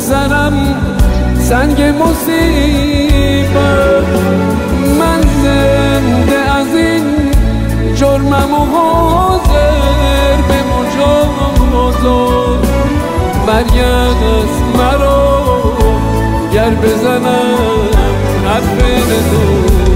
سرم سنگ مصیبت، من زنده از این جرمم و حاضر به مجازات. برگشت مرا گر بزنم حرف تو،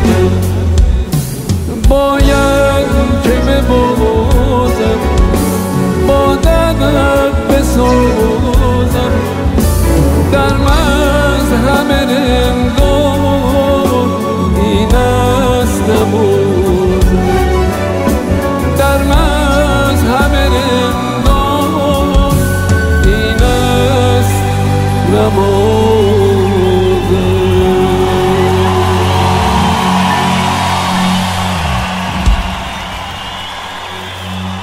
باید که ببازم با دردت بسازم، در مذهب رندان این است نماز، در مذهب رندان این است نماز.